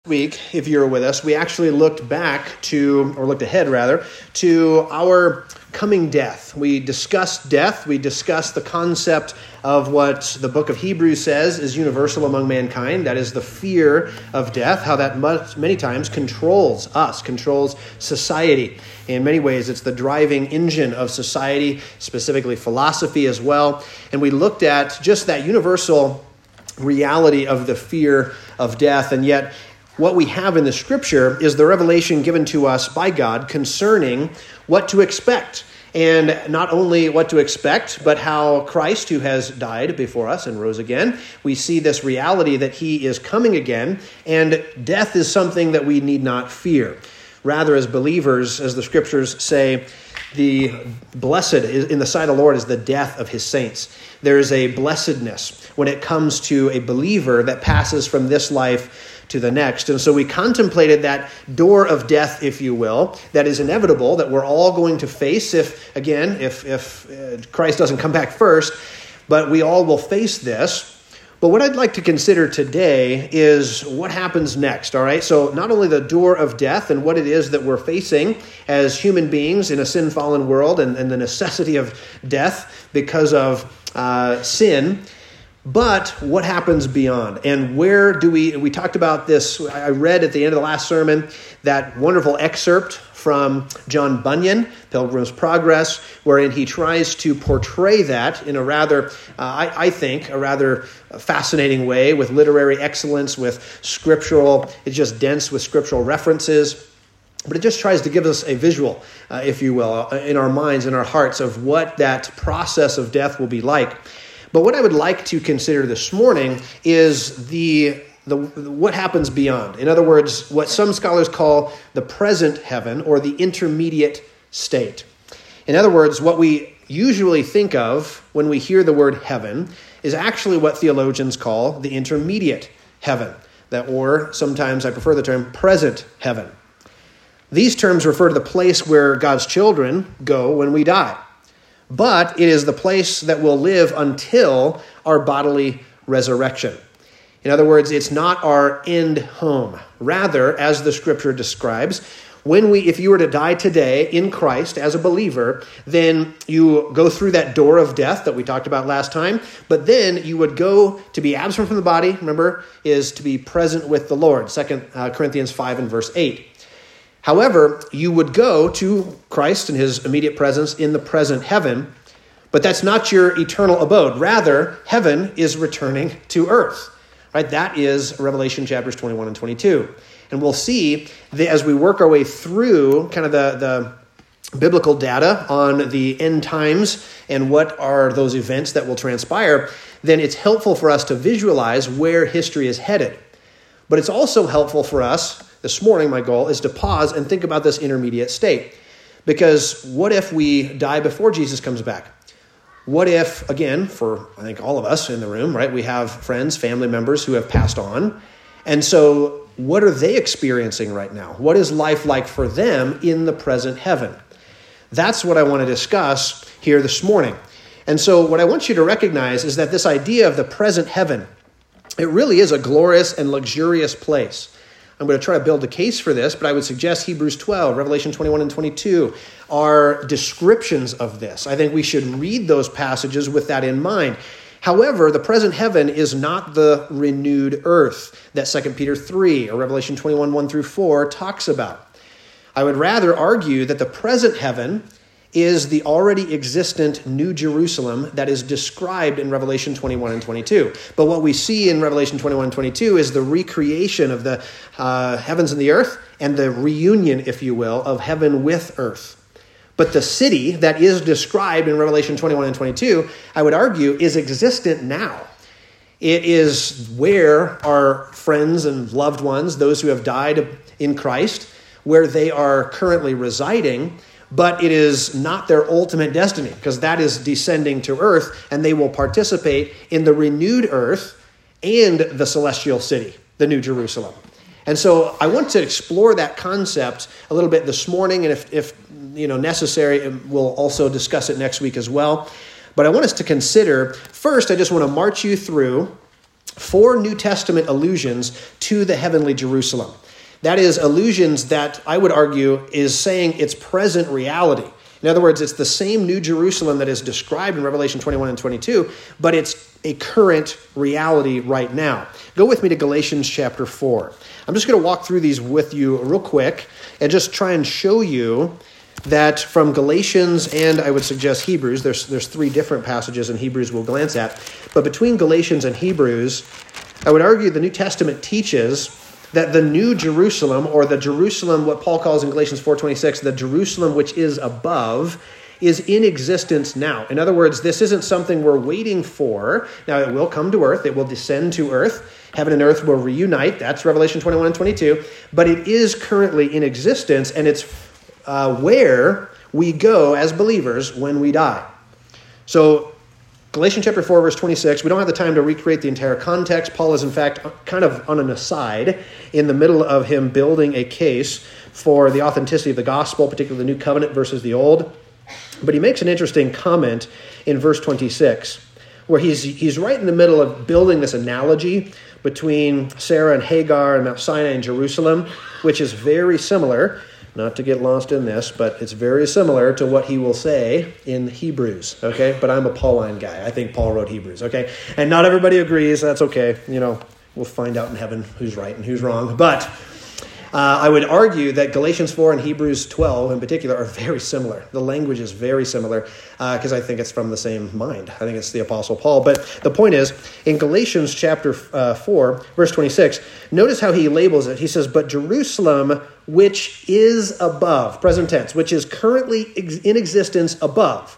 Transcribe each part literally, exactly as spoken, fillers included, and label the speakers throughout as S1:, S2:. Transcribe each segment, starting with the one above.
S1: Week, if you're with us, we actually looked back to, or looked ahead rather, to our coming death. We discussed death. We discussed the concept of what the book of Hebrews says is universal among mankind. That is the fear of death, how that much, many times controls us, controls society. In many ways, it's the driving engine of society, specifically philosophy as well. And we looked at just that universal reality of the fear of death, and yet what we have in the Scripture is the revelation given to us by God concerning what to expect. And not only what to expect, but how Christ, who has died before us and rose again, we see this reality that he is coming again, and death is something that we need not fear. Rather, as believers, as the Scriptures say, the blessed in the sight of the Lord is the death of his saints. There is a blessedness when it comes to a believer that passes from this life to the next. And so we contemplated that door of death, if you will, that is inevitable, that we're all going to face if, again, if, if uh, Christ doesn't come back first, but we all will face this. But what I'd like to consider today is what happens next, all right? So not only the door of death and what it is that we're facing as human beings in a sin-fallen world and, and the necessity of death because of uh, sin, but what happens beyond? And where do we, we talked about this, I read at the end of the last sermon, that wonderful excerpt from John Bunyan, Pilgrim's Progress, wherein he tries to portray that in a rather, uh, I, I think, a rather fascinating way with literary excellence, with scriptural, it's just dense with scriptural references. But it just tries to give us a visual, uh, if you will, in our minds, in our hearts of what that process of death will be like. But what I would like to consider this morning is the, the what happens beyond. In other words, what some scholars call the present heaven or the intermediate state. In other words, what we usually think of when we hear the word heaven is actually what theologians call the intermediate heaven, that, or sometimes I prefer the term present heaven. These terms refer to the place where God's children go when we die. But it is the place that will live until our bodily resurrection. In other words, it's not our end home. Rather, as the Scripture describes, when we, if you were to die today in Christ as a believer, then you go through that door of death that we talked about last time, but then you would go to be absent from the body, remember, is to be present with the Lord, Second Corinthians five and verse eight. However, you would go to Christ and his immediate presence in the present heaven, but that's not your eternal abode. Rather, heaven is returning to earth. Right? That is Revelation chapters twenty-one and twenty-two. And we'll see that as we work our way through kind of the, the biblical data on the end times and what are those events that will transpire, then it's helpful for us to visualize where history is headed. But it's also helpful for us. This morning, my goal is to pause and think about this intermediate state. Because what if we die before Jesus comes back? What if, again, for I think all of us in the room, right, we have friends, family members who have passed on. And so what are they experiencing right now? What is life like for them in the present heaven? That's what I want to discuss here this morning. And so what I want you to recognize is that this idea of the present heaven, it really is a glorious and luxurious place. I'm going to try to build a case for this, but I would suggest Hebrews twelve, Revelation twenty-one and twenty-two are descriptions of this. I think we should read those passages with that in mind. However, the present heaven is not the renewed earth that Second Peter three or Revelation twenty-one, one through four talks about. I would rather argue that the present heaven is the already existent New Jerusalem that is described in Revelation twenty-one and twenty-two. But what we see in Revelation twenty-one and twenty-two is the recreation of the uh, heavens and the earth and the reunion, if you will, of heaven with earth. But the city that is described in Revelation twenty-one and twenty-two, I would argue, is existent now. It is where our friends and loved ones, those who have died in Christ, where they are currently residing. But it is not their ultimate destiny, because that is descending to earth, and they will participate in the renewed earth and the celestial city, the New Jerusalem. And so I want to explore that concept a little bit this morning, and if, if you know necessary, we'll also discuss it next week as well. But I want us to consider, first, I just want to march you through four New Testament allusions to the heavenly Jerusalem. That is, allusions that I would argue is saying its present reality. In other words, it's the same New Jerusalem that is described in Revelation twenty-one and twenty-two, but it's a current reality right now. Go with me to Galatians chapter four. I'm just going to walk through these with you real quick and just try and show you that from Galatians and I would suggest Hebrews, there's, there's three different passages in Hebrews we'll glance at, but between Galatians and Hebrews, I would argue the New Testament teaches that the New Jerusalem, or the Jerusalem, what Paul calls in Galatians four twenty-six, the Jerusalem which is above, is in existence now. In other words, this isn't something we're waiting for. Now, it will come to earth. It will descend to earth. Heaven and earth will reunite. That's Revelation twenty-one and twenty-two. But it is currently in existence, and it's uh, where we go as believers when we die. So, Galatians chapter four, verse twenty-six, we don't have the time to recreate the entire context. Paul is, in fact, kind of on an aside in the middle of him building a case for the authenticity of the gospel, particularly the new covenant versus the old. But he makes an interesting comment in verse twenty-six, where he's, he's right in the middle of building this analogy between Sarah and Hagar and Mount Sinai and Jerusalem, which is very similar. Not to get lost in this, but it's very similar to what he will say in Hebrews, okay? But I'm a Pauline guy. I think Paul wrote Hebrews, okay? And not everybody agrees. That's okay. You know, we'll find out in heaven who's right and who's wrong. But uh, I would argue that Galatians four and Hebrews twelve in particular are very similar. The language is very similar because uh, I think it's from the same mind. I think it's the Apostle Paul. But the point is, in Galatians chapter uh, four, verse twenty-six, notice how he labels it. He says, but Jerusalem, which is above, present tense, which is currently ex- in existence above,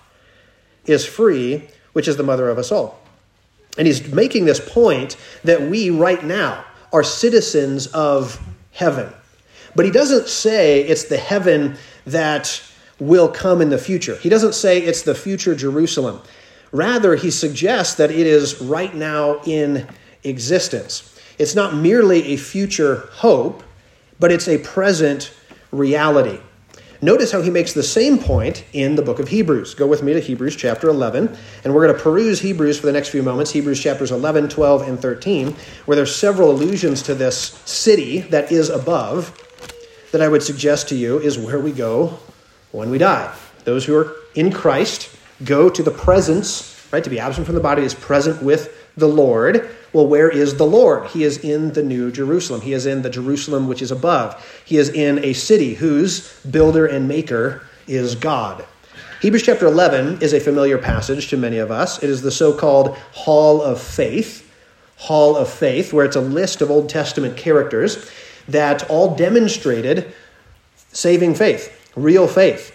S1: is free, which is the mother of us all. And he's making this point that we right now are citizens of heaven. But he doesn't say it's the heaven that will come in the future. He doesn't say it's the future Jerusalem. Rather, he suggests that it is right now in existence. It's not merely a future hope, but it's a present reality. Notice how he makes the same point in the book of Hebrews. Go with me to Hebrews chapter eleven, and we're going to peruse Hebrews for the next few moments, Hebrews chapters eleven, twelve, and thirteen, where there's several allusions to this city that is above that I would suggest to you is where we go when we die. Those who are in Christ go to the presence, right? To be absent from the body is present with the Lord. Well, where is the Lord? He is in the New Jerusalem. He is in the Jerusalem which is above. He is in a city whose builder and maker is God. Hebrews chapter eleven is a familiar passage to many of us. It is the so-called Hall of Faith. Hall of Faith, where it's a list of Old Testament characters that all demonstrated saving faith, real faith.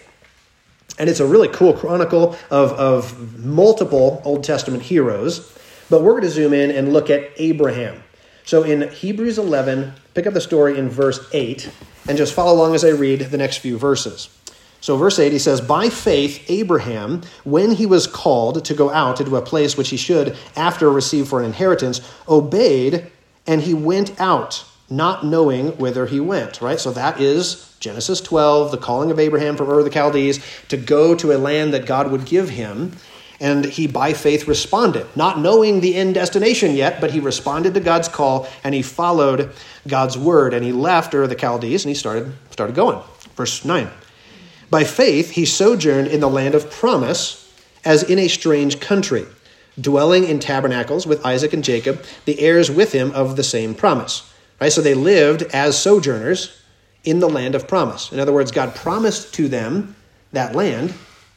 S1: And it's a really cool chronicle of, of multiple Old Testament heroes. But we're going to zoom in and look at Abraham. So in Hebrews eleven, pick up the story in verse eight, and just follow along as I read the next few verses. So verse eight, he says, by faith, Abraham, when he was called to go out into a place which he should after receive for an inheritance, obeyed, and he went out, not knowing whither he went, right? So that is Genesis twelve, the calling of Abraham from Ur of the Chaldees to go to a land that God would give him. And he, by faith, responded, not knowing the end destination yet, but he responded to God's call, and he followed God's word, and he left Ur of the Chaldees, and he started, started going. Verse nine, by faith, he sojourned in the land of promise, as in a strange country, dwelling in tabernacles with Isaac and Jacob, the heirs with him of the same promise. Right? So they lived as sojourners in the land of promise. In other words, God promised to them that land,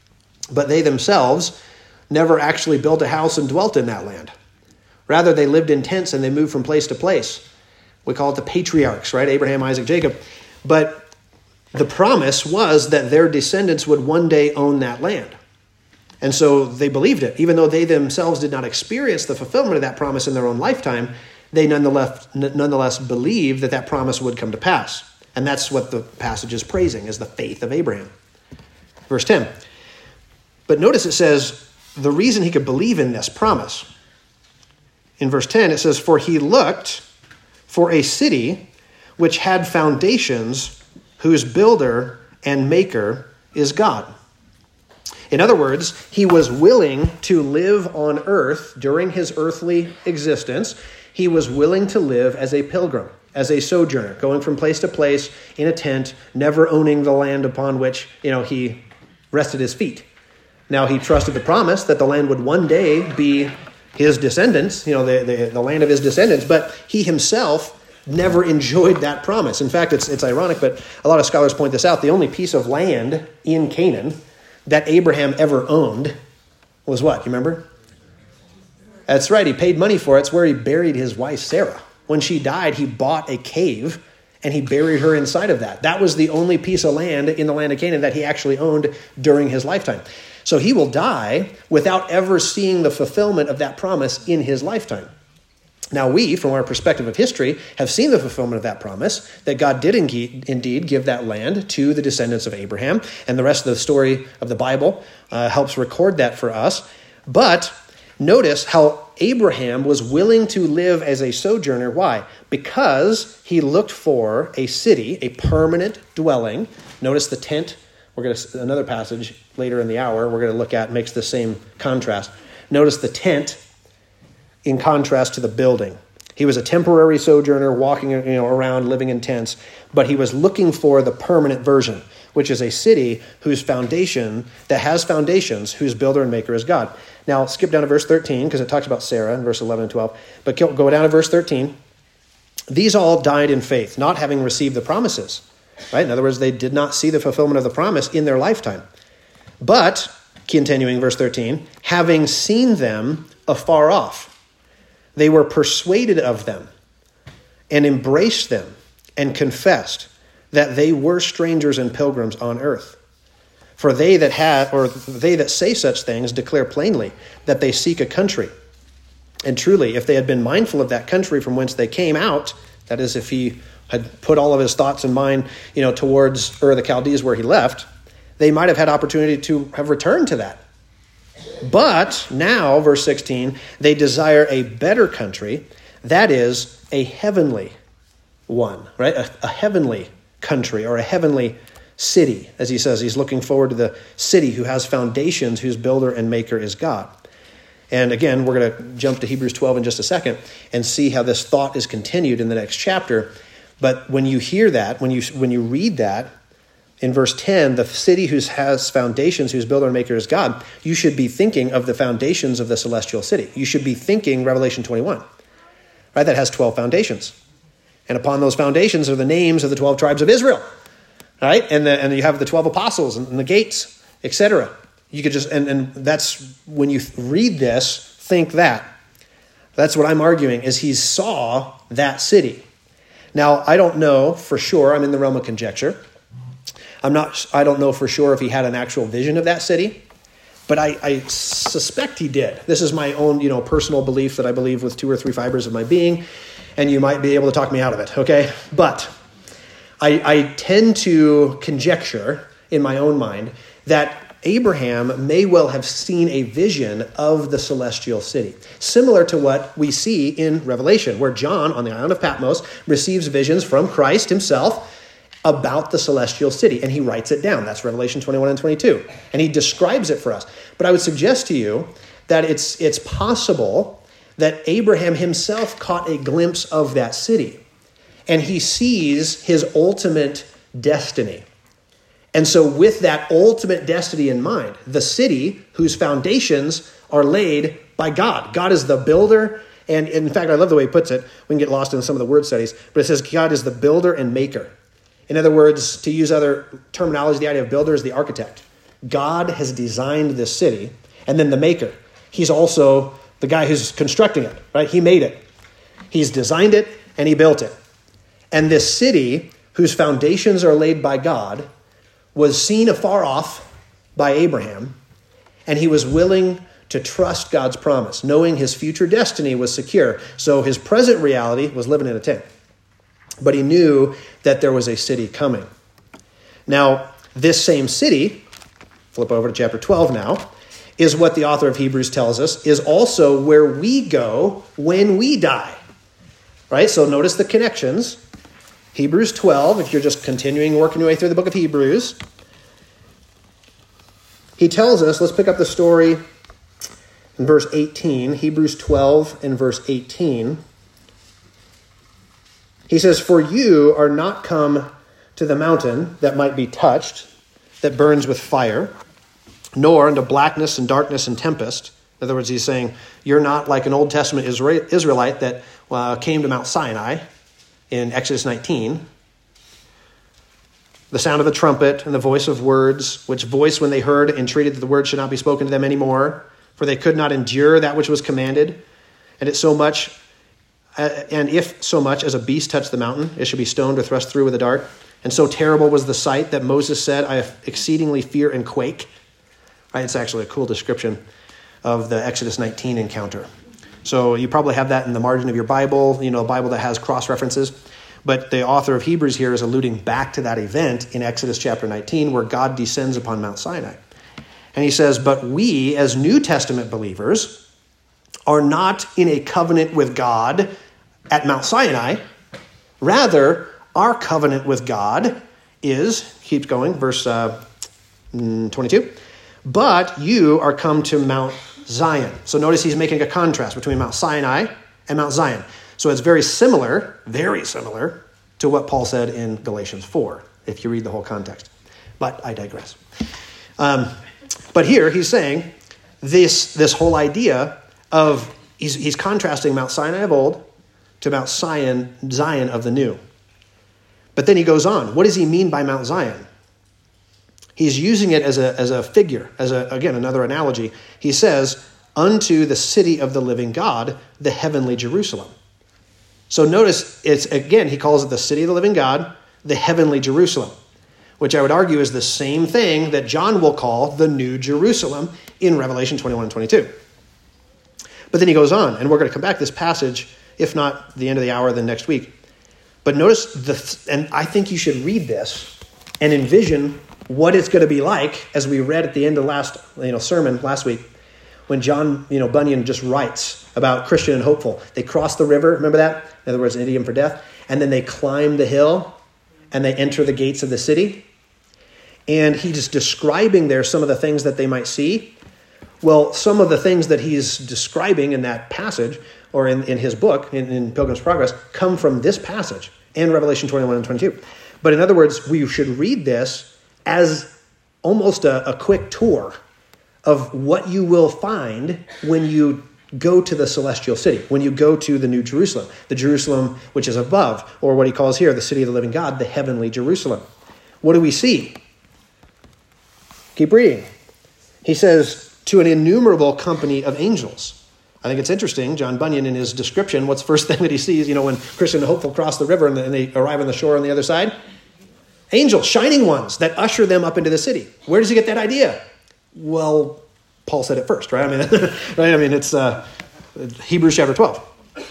S1: but they themselves never actually built a house and dwelt in that land. Rather, they lived in tents and they moved from place to place. We call it the patriarchs, right? Abraham, Isaac, Jacob. But the promise was that their descendants would one day own that land. And so they believed it. Even though they themselves did not experience the fulfillment of that promise in their own lifetime, they nonetheless, nonetheless believed that that promise would come to pass. And that's what the passage is praising, is the faith of Abraham. Verse ten. But notice it says, the reason he could believe in this promise. In verse ten, it says, for he looked for a city which had foundations, whose builder and maker is God. In other words, he was willing to live on earth during his earthly existence. He he was willing to live as a pilgrim, as a sojourner, going from place to place in a tent, never owning the land upon which, you know, he rested his feet. Now, he trusted the promise that the land would one day be his descendants, you know, the, the, the land of his descendants, but he himself never enjoyed that promise. In fact, it's it's ironic, but a lot of scholars point this out. The only piece of land in Canaan that Abraham ever owned was what? You remember? That's right. He paid money for it. It's where he buried his wife, Sarah. When she died, he bought a cave and he buried her inside of that. That was the only piece of land in the land of Canaan that he actually owned during his lifetime. So he will die without ever seeing the fulfillment of that promise in his lifetime. Now we, from our perspective of history, have seen the fulfillment of that promise, that God did indeed give that land to the descendants of Abraham, and the rest of the story of the Bible uh, helps record that for us. But notice how Abraham was willing to live as a sojourner. Why? Because he looked for a city, a permanent dwelling. Notice the tent. We're going to another passage later in the hour we're going to look at makes the same contrast. Notice the tent in contrast to the building. He was a temporary sojourner walking, you know, around, living in tents, but he was looking for the permanent version, which is a city whose foundation, that has foundations, whose builder and maker is God. Now, skip down to verse thirteen, because it talks about Sarah in verse eleven and twelve, but go down to verse thirteen. These all died in faith, not having received the promises. Right? In other words, they did not see the fulfillment of the promise in their lifetime. But, continuing verse thirteen, having seen them afar off, they were persuaded of them and embraced them and confessed that they were strangers and pilgrims on earth. For they that had, or they that say such things declare plainly that they seek a country. And truly, if they had been mindful of that country from whence they came out, that is, if he had put all of his thoughts and mind, you know, towards Ur of the Chaldees where he left, they might have had opportunity to have returned to that. But now, verse sixteen, they desire a better country, that is, a heavenly one, right? A, a heavenly country or a heavenly city. As he says, he's looking forward to the city who has foundations, whose builder and maker is God. And again, we're going to jump to Hebrews twelve in just a second and see how this thought is continued in the next chapter. But when you hear that, when you when you read that, in verse ten, the city who has foundations, whose builder and maker is God, you should be thinking of the foundations of the celestial city. You should be thinking Revelation twenty-one, right? That has twelve foundations. And upon those foundations are the names of the twelve tribes of Israel, right? And the, and you have the twelve apostles and, and the gates, et cetera. You could just, and, and that's, when you read this, think that. That's what I'm arguing, is he saw that city. Now, I don't know for sure. I'm in the realm of conjecture. I'm not, I don't know for sure if he had an actual vision of that city, but I, I suspect he did. This is my own, you know, personal belief that I believe with two or three fibers of my being, and you might be able to talk me out of it, okay? But I, I tend to conjecture in my own mind that Abraham may well have seen a vision of the celestial city, similar to what we see in Revelation, where John on the island of Patmos receives visions from Christ himself about the celestial city, and he writes it down. That's Revelation twenty-one and twenty-two, and he describes it for us. But I would suggest to you that it's it's possible that Abraham himself caught a glimpse of that city, and he sees his ultimate destiny. And so with that ultimate destiny in mind, the city whose foundations are laid by God. God is the builder, and in fact, I love the way he puts it. We can get lost in some of the word studies, but it says God is the builder and maker. In other words, to use other terminology, the idea of builder is the architect. God has designed this city, and then the maker. He's also the guy who's constructing it, right? He made it. He's designed it, and he built it. And this city, whose foundations are laid by God, was seen afar off by Abraham, and he was willing to trust God's promise, knowing his future destiny was secure. So his present reality was living in a tent. But he knew that there was a city coming. Now, this same city, flip over to chapter twelve now, is what the author of Hebrews tells us is also where we go when we die. Right? So notice the connections. Hebrews twelve, if you're just continuing working your way through the book of Hebrews, he tells us, let's pick up the story in verse eighteen, Hebrews twelve and verse eighteen. He says, "For you are not come to the mountain that might be touched, that burns with fire, nor into blackness and darkness and tempest." In other words, he's saying, you're not like an Old Testament Israelite that uh, came to Mount Sinai in Exodus nineteen. The sound of the trumpet and the voice of words, which voice when they heard entreated that the word should not be spoken to them anymore, for they could not endure that which was commanded. And it so much, uh, and if so much as a beast touched the mountain, it should be stoned or thrust through with a dart. And so terrible was the sight that Moses said, "I exceedingly fear and quake." Right? It's actually a cool description of the Exodus nineteen encounter. So you probably have that in the margin of your Bible, you know, a Bible that has cross-references. But the author of Hebrews here is alluding back to that event in Exodus chapter nineteen where God descends upon Mount Sinai. And he says, "But we as New Testament believers are not in a covenant with God at Mount Sinai. Rather, our covenant with God is," keeps going, verse uh, twenty-two, "but you are come to Mount Zion." So notice he's making a contrast between Mount Sinai and Mount Zion. So it's very similar, very similar to what Paul said in Galatians four, if you read the whole context. But I digress. Um, but here he's saying this, this whole idea of, he's, he's contrasting Mount Sinai of old to Mount Zion, Zion of the new. But then he goes on. What does he mean by Mount Zion? He's using it as a, as a figure, as a, again, another analogy. He says, "Unto the city of the living God, the heavenly Jerusalem." So notice, it's again, he calls it the city of the living God, the heavenly Jerusalem, which I would argue is the same thing that John will call the new Jerusalem in Revelation twenty-one and twenty-two. But then he goes on, and we're going to come back to this passage, if not the end of the hour, then next week. But notice, the, and I think you should read this and envision what it's going to be like, as we read at the end of last you know sermon last week, when John you know Bunyan just writes about Christian and hopeful. They cross the river, remember that? In other words, an idiom for death. And then they climb the hill, and they enter the gates of the city. And he's describing there some of the things that they might see. Well, some of the things that he's describing in that passage, or in, in his book, in, in Pilgrim's Progress, come from this passage and Revelation twenty-one and twenty-two. But in other words, we should read this as almost a, a quick tour of what you will find when you go to the celestial city, when you go to the New Jerusalem, the Jerusalem which is above, or what he calls here, the city of the living God, the heavenly Jerusalem. What do we see? Keep reading. He says, "To an innumerable company of angels." I think it's interesting, John Bunyan in his description, what's the first thing that he sees, you know, when Christian and hopeful cross the river and they arrive on the shore on the other side? Angels, shining ones that usher them up into the city. Where does he get that idea? Well, Paul said it first, right? I mean, right? I mean, it's uh, Hebrews chapter twelve.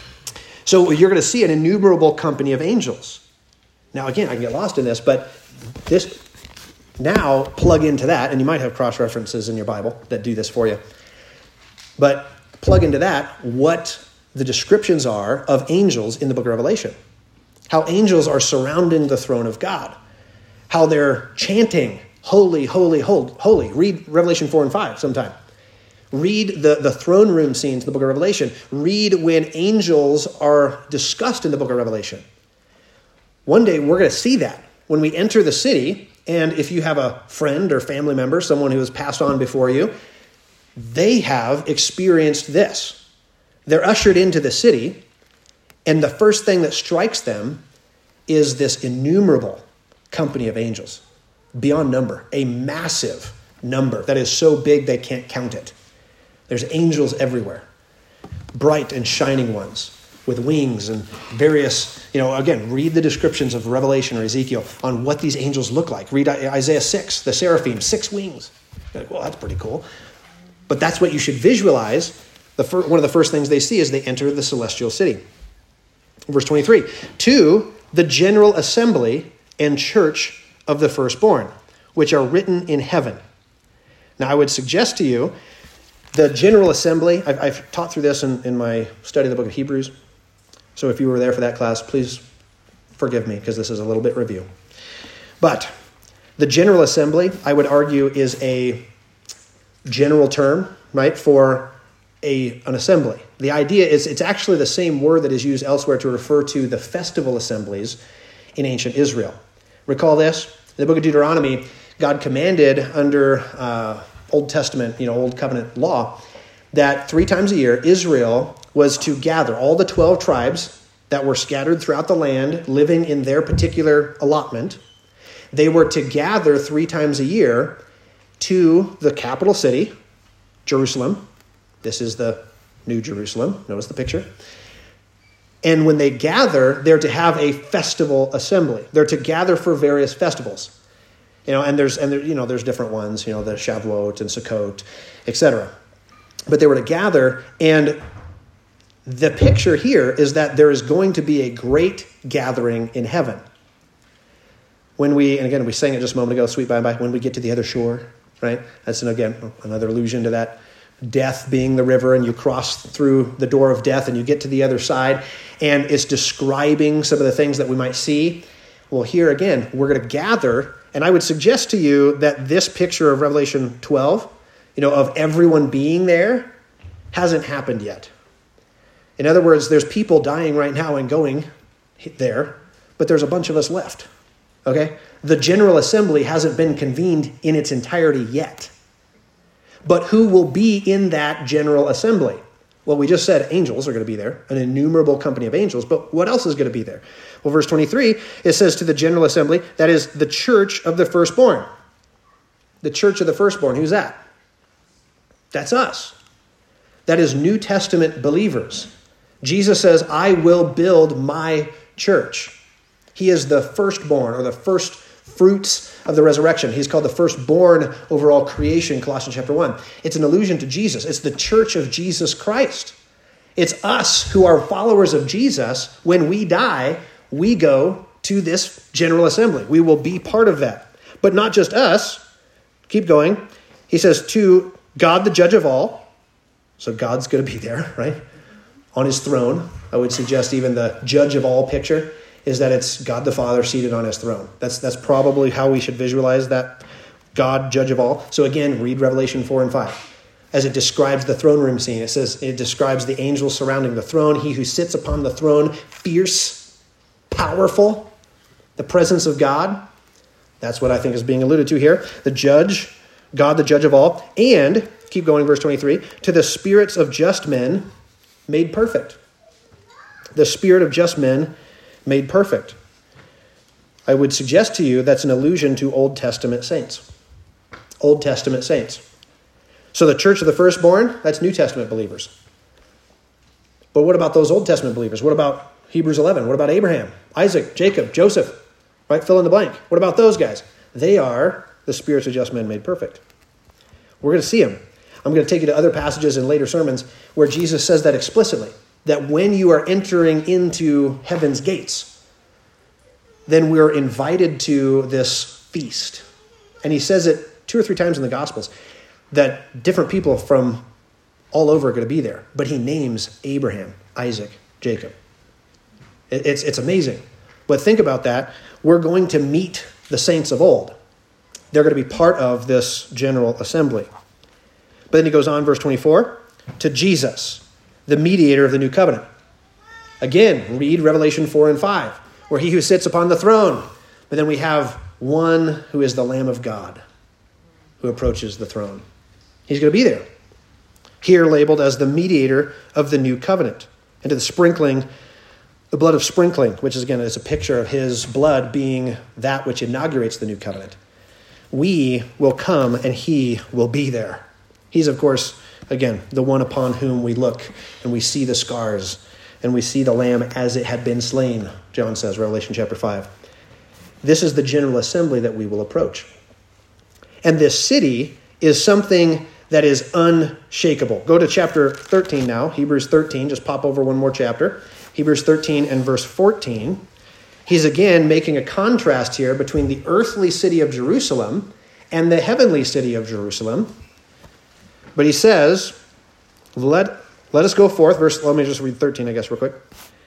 S1: So you're going to see an innumerable company of angels. Now, again, I can get lost in this, but this now plug into that, and you might have cross-references in your Bible that do this for you. But plug into that what the descriptions are of angels in the book of Revelation. How angels are surrounding the throne of God. How they're chanting, "Holy, holy, holy." Read Revelation four and five sometime. Read the, the throne room scenes in the book of Revelation. Read when angels are discussed in the book of Revelation. One day we're going to see that when we enter the city, and if you have a friend or family member, someone who has passed on before you, they have experienced this. They're ushered into the city, and the first thing that strikes them is this innumerable company of angels, beyond number, a massive number that is so big they can't count it. There's angels everywhere, bright and shining ones with wings and various, you know, again, read the descriptions of Revelation or Ezekiel on what these angels look like. Read Isaiah six, the seraphim, six wings. You're like, well, that's pretty cool. But that's what you should visualize. The fir- one of the first things they see is they enter the celestial city. Verse twenty-three, to the general assembly and church of the firstborn, which are written in heaven. Now, I would suggest to you, the general assembly, I've, I've taught through this in, in my study of the book of Hebrews. So if you were there for that class, please forgive me, because this is a little bit review. But the general assembly, I would argue, is a general term, right, for a, an assembly. The idea is it's actually the same word that is used elsewhere to refer to the festival assemblies in ancient Israel. Recall this? In the book of Deuteronomy, God commanded under uh, Old Testament, you know, Old Covenant law, that three times a year Israel was to gather all the twelve tribes that were scattered throughout the land, living in their particular allotment. They were to gather three times a year to the capital city, Jerusalem. This is the New Jerusalem. Notice the picture. And when they gather, they're to have a festival assembly. They're to gather for various festivals. You know, and there's and there, you know, there's different ones, you know, the Shavuot and Sukkot, et cetera. But they were to gather, and the picture here is that there is going to be a great gathering in heaven. When we, and again, we sang it just a moment ago, sweet by and by, when we get to the other shore, right? That's, an, again, another allusion to that death being the river, and you cross through the door of death and you get to the other side, and it's describing some of the things that we might see. Well, here again, we're going to gather, and I would suggest to you that this picture of Revelation twelve, you know, of everyone being there, hasn't happened yet. In other words, there's people dying right now and going there, but there's a bunch of us left, okay? The General Assembly hasn't been convened in its entirety yet. But who will be in that General Assembly? Well, we just said angels are going to be there, an innumerable company of angels, but what else is going to be there? Well, verse twenty-three, it says to the General Assembly, that is the church of the firstborn. The church of the firstborn, who's that? That's us. That is New Testament believers. Jesus says, I will build my church. He is the firstborn, or the first fruits of the resurrection. He's called the firstborn over all creation, Colossians chapter one. It's an allusion to Jesus. It's the church of Jesus Christ. It's us who are followers of Jesus. When we die, we go to this general assembly. We will be part of that. But not just us. Keep going. He says, to God, the judge of all. So God's going to be there, right? On his throne. I would suggest even the judge of all picture is that it's God the Father seated on his throne. That's that's probably how we should visualize that God, judge of all. So again, read Revelation four and five. As it describes the throne room scene, it says it describes the angels surrounding the throne, he who sits upon the throne, fierce, powerful, the presence of God. That's what I think is being alluded to here. The judge, God the judge of all, and, keep going, verse twenty-three, to the spirits of just men made perfect. The spirit of just men made perfect. I would suggest to you that's an allusion to Old Testament saints. Old Testament saints. So the church of the firstborn, that's New Testament believers. But what about those Old Testament believers? What about Hebrews eleven? What about Abraham, Isaac, Jacob, Joseph? Right? Fill in the blank. What about those guys? They are the spirits of just men made perfect. We're going to see them. I'm going to take you to other passages in later sermons where Jesus says that explicitly, that when you are entering into heaven's gates, then we're invited to this feast. And he says it two or three times in the Gospels, that different people from all over are going to be there. But he names Abraham, Isaac, Jacob. It's, it's amazing. But think about that. We're going to meet the saints of old. They're going to be part of this general assembly. But then he goes on, verse twenty-four, to Jesus, the mediator of the new covenant. Again, read Revelation four and five, where he who sits upon the throne. But then we have one who is the Lamb of God who approaches the throne. He's going to be there. Here labeled as the mediator of the new covenant. And to the sprinkling, the blood of sprinkling, which is, again, is a picture of his blood being that which inaugurates the new covenant. We will come and he will be there. He's, of course, again, the one upon whom we look and we see the scars and we see the lamb as it had been slain, John says, Revelation chapter five. This is the general assembly that we will approach. And this city is something that is unshakable. Go to chapter thirteen now, Hebrews thirteen, just pop over one more chapter. Hebrews thirteen and verse fourteen. He's again making a contrast here between the earthly city of Jerusalem and the heavenly city of Jerusalem. But he says, let, let us go forth. Verse, let me just read thirteen, I guess, real quick.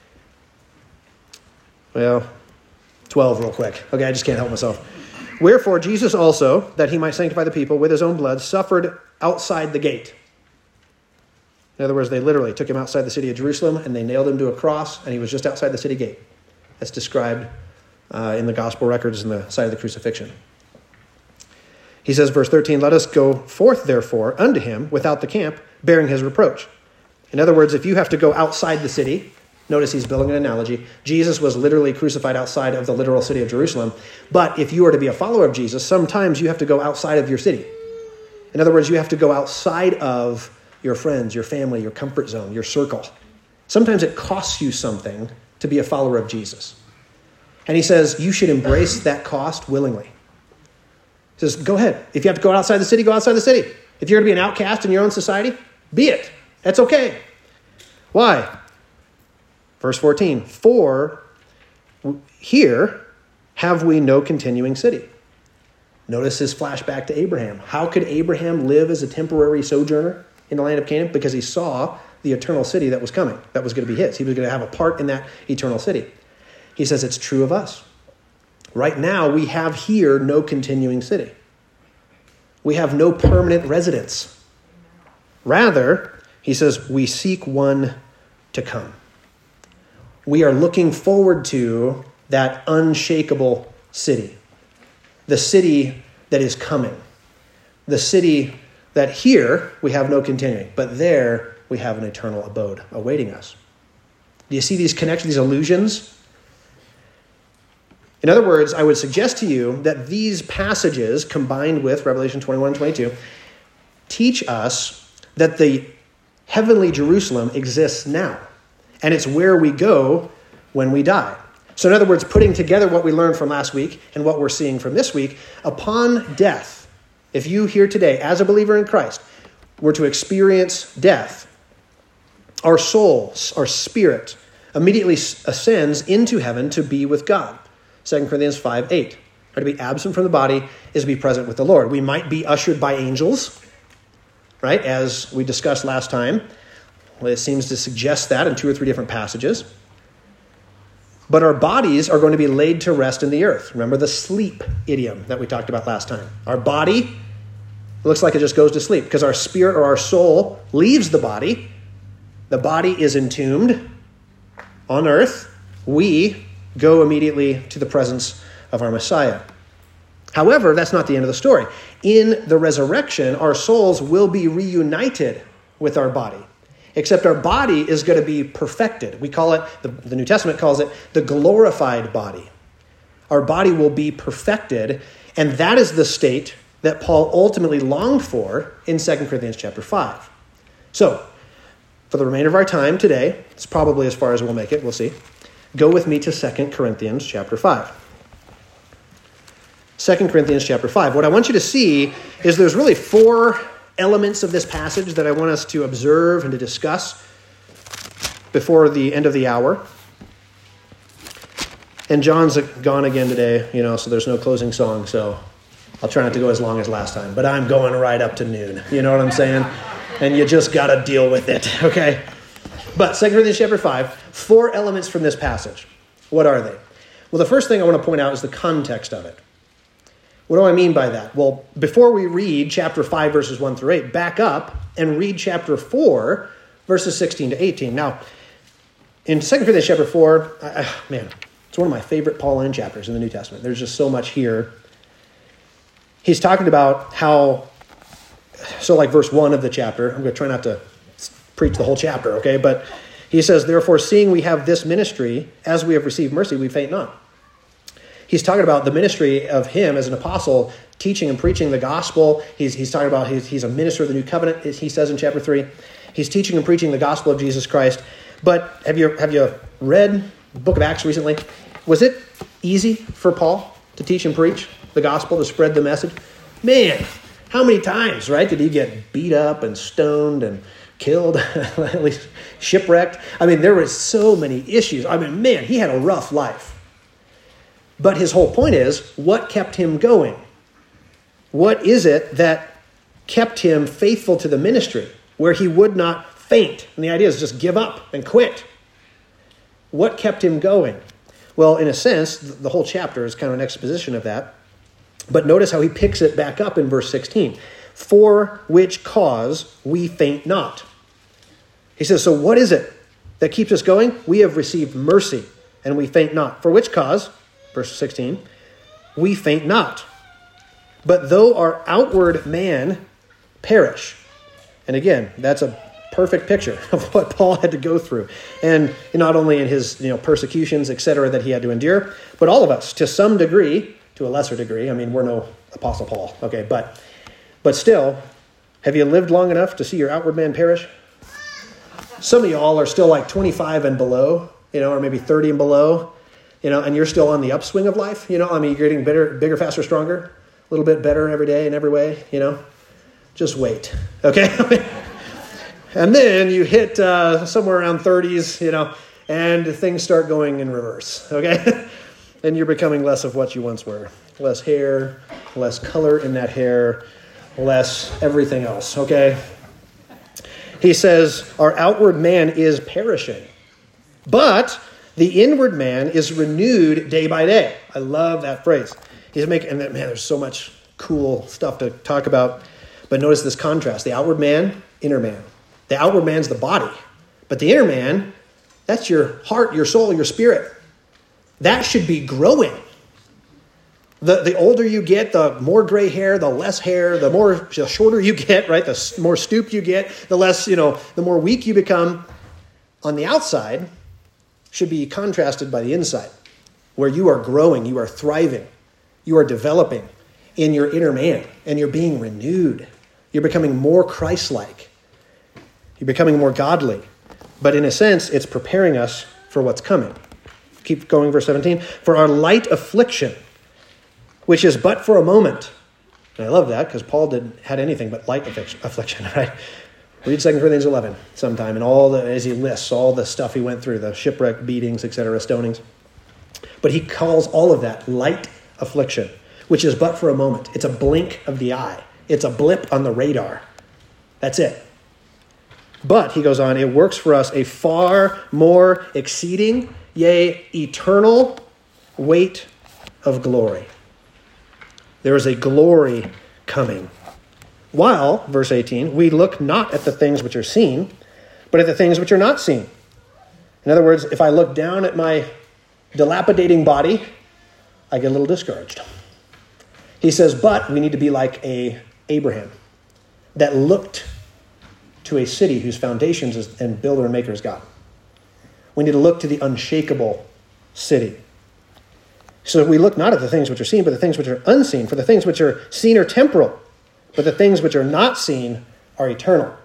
S1: Well, twelve real quick. Okay, I just can't help myself. Wherefore Jesus also, that he might sanctify the people with his own blood, suffered outside the gate. In other words, they literally took him outside the city of Jerusalem and they nailed him to a cross, and he was just outside the city gate. That's described uh, in the gospel records in the site of the crucifixion. He says, verse thirteen, let us go forth, therefore, unto him without the camp, bearing his reproach. In other words, if you have to go outside the city, notice he's building an analogy. Jesus was literally crucified outside of the literal city of Jerusalem. But if you are to be a follower of Jesus, sometimes you have to go outside of your city. In other words, you have to go outside of your friends, your family, your comfort zone, your circle. Sometimes it costs you something to be a follower of Jesus. And he says you should embrace that cost willingly. He says, go ahead. If you have to go outside the city, go outside the city. If you're going to be an outcast in your own society, be it. That's okay. Why? Verse fourteen, for here have we no continuing city. Notice his flashback to Abraham. How could Abraham live as a temporary sojourner in the land of Canaan? Because he saw the eternal city that was coming, that was going to be his. He was going to have a part in that eternal city. He says it's true of us. Right now, we have here no continuing city. We have no permanent residence. Rather, he says, we seek one to come. We are looking forward to that unshakable city. The city that is coming. The city that here we have no continuing, but there we have an eternal abode awaiting us. Do you see these connections, these allusions? In other words, I would suggest to you that these passages, combined with Revelation twenty-one and twenty-two, teach us that the heavenly Jerusalem exists now. And it's where we go when we die. So in other words, putting together what we learned from last week and what we're seeing from this week, upon death, if you here today, as a believer in Christ, were to experience death, our soul, our spirit, immediately ascends into heaven to be with God. Second Corinthians five eight. To be absent from the body is to be present with the Lord. We might be ushered by angels, right? As we discussed last time. Well, it seems to suggest that in two or three different passages. But our bodies are going to be laid to rest in the earth. Remember the sleep idiom that we talked about last time. Our body looks like it just goes to sleep because our spirit or our soul leaves the body. The body is entombed on earth. We go immediately to the presence of our Messiah. However, that's not the end of the story. In the resurrection, our souls will be reunited with our body. Except our body is going to be perfected. We call it, the, the New Testament calls it the glorified body. Our body will be perfected, and that is the state that Paul ultimately longed for in Second Corinthians chapter five. So, for the remainder of our time today, it's probably as far as we'll make it, we'll see. Go with me to Second Corinthians chapter five. Second Corinthians chapter five. What I want you to see is there's really four elements of this passage that I want us to observe and to discuss before the end of the hour. And John's gone again today, you know, so there's no closing song, so I'll try not to go as long as last time. But I'm going right up to noon, you know what I'm saying? And you just got to deal with it, okay? But Second Corinthians chapter five, four elements from this passage. What are they? Well, the first thing I want to point out is the context of it. What do I mean by that? Well, before we read chapter five, verses one through eight, back up and read chapter four, verses sixteen to eighteen. Now, in Second Corinthians chapter four, I, I, man, it's one of my favorite Pauline chapters in the New Testament. There's just so much here. He's talking about how, so like verse one of the chapter, I'm going to try not to preach the whole chapter, okay? But he says, therefore, seeing we have this ministry, as we have received mercy, we faint not. He's talking about the ministry of him as an apostle, teaching and preaching the gospel. He's, he's talking about he's, he's a minister of the new covenant, he says in chapter three. He's teaching and preaching the gospel of Jesus Christ. But have you, have you read the book of Acts recently? Was it easy for Paul to teach and preach the gospel, to spread the message? Man, how many times, right, did he get beat up and stoned and killed, at least shipwrecked? I mean, there were so many issues. I mean, man, he had a rough life. But his whole point is, what kept him going? What is it that kept him faithful to the ministry, where he would not faint? And the idea is just give up and quit. What kept him going? Well, in a sense, the whole chapter is kind of an exposition of that. But notice how he picks it back up in verse sixteen. For which cause we faint not. He says, so what is it that keeps us going? We have received mercy, and we faint not. For which cause, verse sixteen, we faint not. But though our outward man perish. And again, that's a perfect picture of what Paul had to go through. And not only in his you know persecutions, et cetera, that he had to endure, but all of us, to some degree, to a lesser degree. I mean, we're no Apostle Paul, okay? But, but still, have you lived long enough to see your outward man perish? Some of y'all are still like twenty-five and below, you know, or maybe thirty and below, you know, and you're still on the upswing of life, you know. I mean, you're getting better, bigger, faster, stronger, a little bit better every day in every way, you know. Just wait, okay? And then you hit uh, somewhere around thirties, you know, and things start going in reverse, okay? And you're becoming less of what you once were. Less hair, less color in that hair, less everything else, okay? He says, our outward man is perishing, but the inward man is renewed day by day. I love that phrase. He's making, and man, there's so much cool stuff to talk about. But notice this contrast. The outward man, inner man. The outward man's the body. But the inner man, that's your heart, your soul, your spirit. That should be growing. The, the older you get, the more gray hair, the less hair, the more the shorter you get, right? The more stooped you get, the less, you know, the more weak you become. On the outside should be contrasted by the inside, where you are growing, you are thriving, you are developing in your inner man, and you're being renewed. You're becoming more Christ-like. You're becoming more godly. But in a sense, it's preparing us for what's coming. Keep going, verse seventeen. For our light affliction, which is but for a moment. And I love that because Paul didn't had anything but light affliction, right? Read Second Corinthians eleven sometime, and all the as he lists all the stuff he went through, the shipwreck, beatings, et cetera, stonings. But he calls all of that light affliction, which is but for a moment. It's a blink of the eye. It's a blip on the radar. That's it. But, he goes on, it works for us a far more exceeding, yea, eternal weight of glory. There is a glory coming. While, verse eighteen, we look not at the things which are seen, but at the things which are not seen. In other words, if I look down at my dilapidating body, I get a little discouraged. He says, but we need to be like a Abraham that looked to a city whose foundations is, and builder and maker is God. We need to look to the unshakable city. So we look not at the things which are seen, but the things which are unseen. For the things which are seen are temporal, but the things which are not seen are eternal.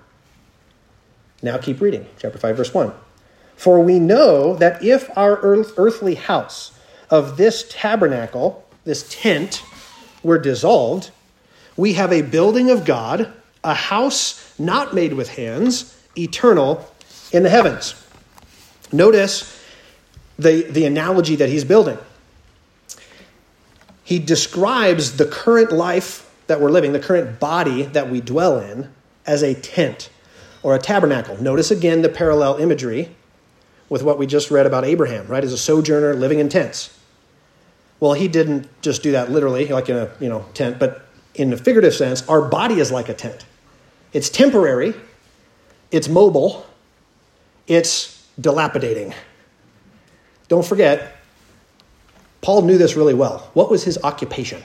S1: Now keep reading, chapter five, verse one. For we know that if our earth, earthly house of this tabernacle, this tent, were dissolved, we have a building of God, a house not made with hands, eternal in the heavens. Notice the, the analogy that he's building. He describes the current life that we're living, the current body that we dwell in, as a tent or a tabernacle. Notice again the parallel imagery with what we just read about Abraham, right? As a sojourner living in tents. Well, he didn't just do that literally, like in a you know tent, but in a figurative sense, our body is like a tent. It's temporary, it's mobile, it's dilapidating. Don't forget, Paul knew this really well. What was his occupation?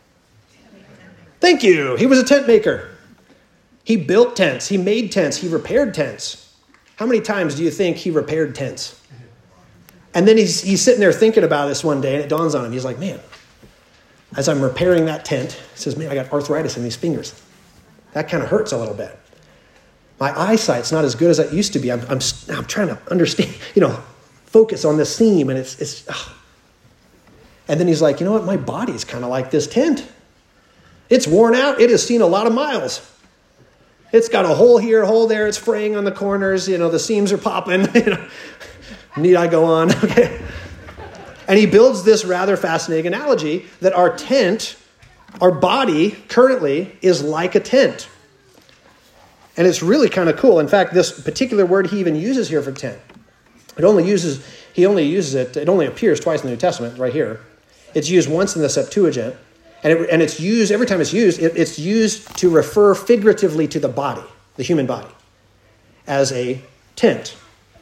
S1: Thank you. He was a tent maker. He built tents. He made tents. He repaired tents. How many times do you think he repaired tents? And then he's, he's sitting there thinking about this one day, and it dawns on him. He's like, man, as I'm repairing that tent, he says, man, I got arthritis in these fingers. That kind of hurts a little bit. My eyesight's not as good as it used to be. I'm, I'm, I'm trying to understand, you know, focus on this seam, and it's, it's, ugh. And then he's like, you know what? My body's kind of like this tent. It's worn out. It has seen a lot of miles. It's got a hole here, a hole there. It's fraying on the corners. You know, the seams are popping. You know, need I go on? Okay. And he builds this rather fascinating analogy that our tent, our body currently is like a tent. And it's really kind of cool. In fact, this particular word he even uses here for tent, it only uses, he only uses it, it only appears twice in the New Testament, right here. It's used once in the Septuagint. And, it, and it's used, every time it's used, it, it's used to refer figuratively to the body, the human body, as a tent.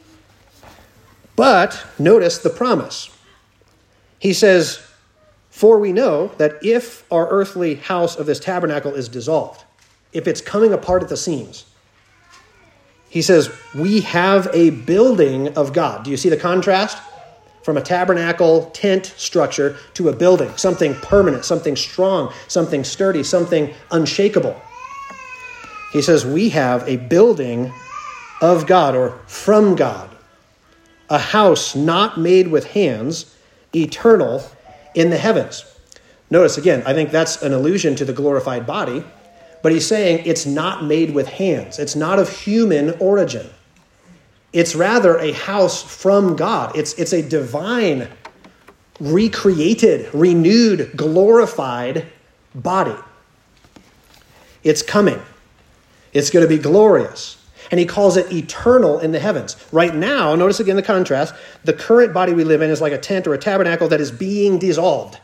S1: But notice the promise. He says, for we know that if our earthly house of this tabernacle is dissolved, if it's coming apart at the seams, he says, we have a building of God. Do you see the contrast? From a tabernacle tent structure to a building, something permanent, something strong, something sturdy, something unshakable. He says, we have a building of God, or from God, a house not made with hands, eternal in the heavens. Notice again, I think that's an allusion to the glorified body, but he's saying it's not made with hands. It's not of human origin. It's rather a house from God. It's, it's a divine, recreated, renewed, glorified body. It's coming. It's going to be glorious. And he calls it eternal in the heavens. Right now, notice again the contrast, the current body we live in is like a tent or a tabernacle that is being dissolved.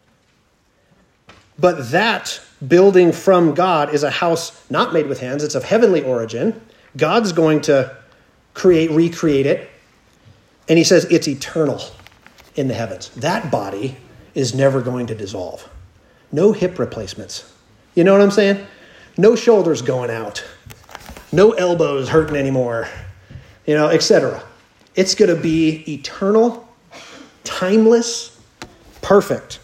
S1: But that building from God is a house not made with hands. It's of heavenly origin. God's going to create, recreate it. And he says it's eternal in the heavens. That body is never going to dissolve. No hip replacements. You know what I'm saying? No shoulders going out. No elbows hurting anymore. You know, et cetera. It's going to be eternal, timeless, perfect.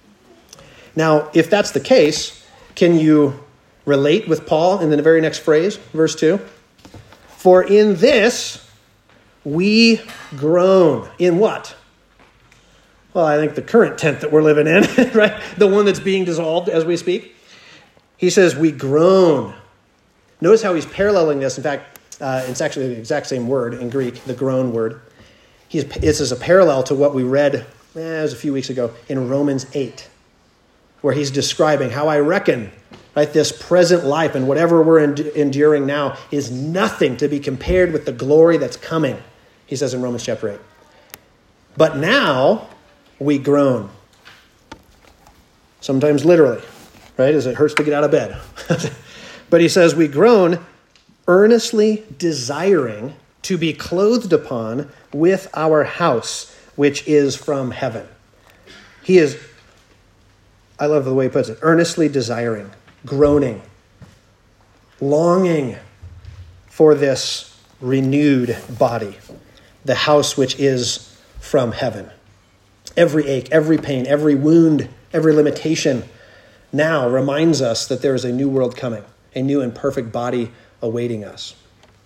S1: Now, if that's the case, can you relate with Paul in the very next phrase, verse two? For in this we groan. In what? Well, I think the current tent that we're living in, right? The one that's being dissolved as we speak. He says we groan. Notice how he's paralleling this. In fact, uh, it's actually the exact same word in Greek, the groan word. He's, this is a parallel to what we read, eh, it was a few weeks ago, in Romans eight, where he's describing how I reckon, right, this present life and whatever we're en- enduring now is nothing to be compared with the glory that's coming, he says in Romans chapter eight. But now we groan. Sometimes literally, right, as it hurts to get out of bed. But he says, we groan, earnestly desiring to be clothed upon with our house, which is from heaven. He is, I love the way he puts it, earnestly desiring, groaning, longing for this renewed body, the house which is from heaven. Every ache, every pain, every wound, every limitation now reminds us that there is a new world coming. A new and perfect body awaiting us.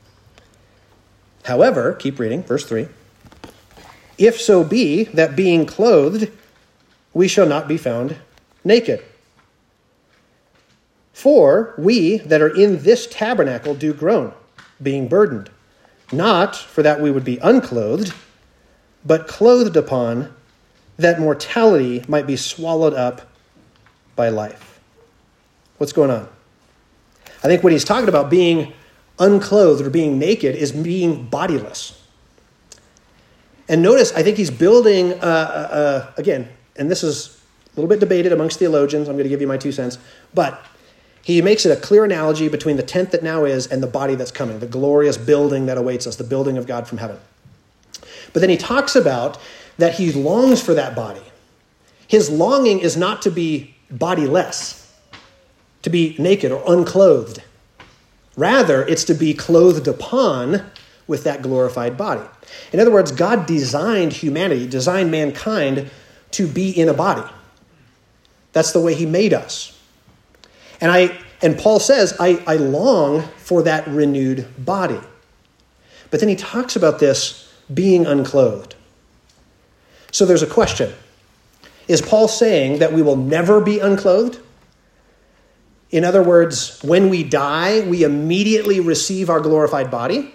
S1: However, keep reading, verse three. If so be that being clothed, we shall not be found naked. For we that are in this tabernacle do groan, being burdened, not for that we would be unclothed, but clothed upon, that mortality might be swallowed up by life. What's going on? I think what he's talking about, being unclothed or being naked, is being bodiless. And notice, I think he's building, uh, uh, again, and this is a little bit debated amongst theologians. I'm going to give you my two cents. But he makes it a clear analogy between the tent that now is and the body that's coming, the glorious building that awaits us, the building of God from heaven. But then he talks about that he longs for that body. His longing is not to be bodiless, to be naked or unclothed. Rather, it's to be clothed upon with that glorified body. In other words, God designed humanity, designed mankind to be in a body. That's the way he made us. And I and Paul says, I, I long for that renewed body. But then he talks about this being unclothed. So there's a question. Is Paul saying that we will never be unclothed? In other words, when we die, we immediately receive our glorified body?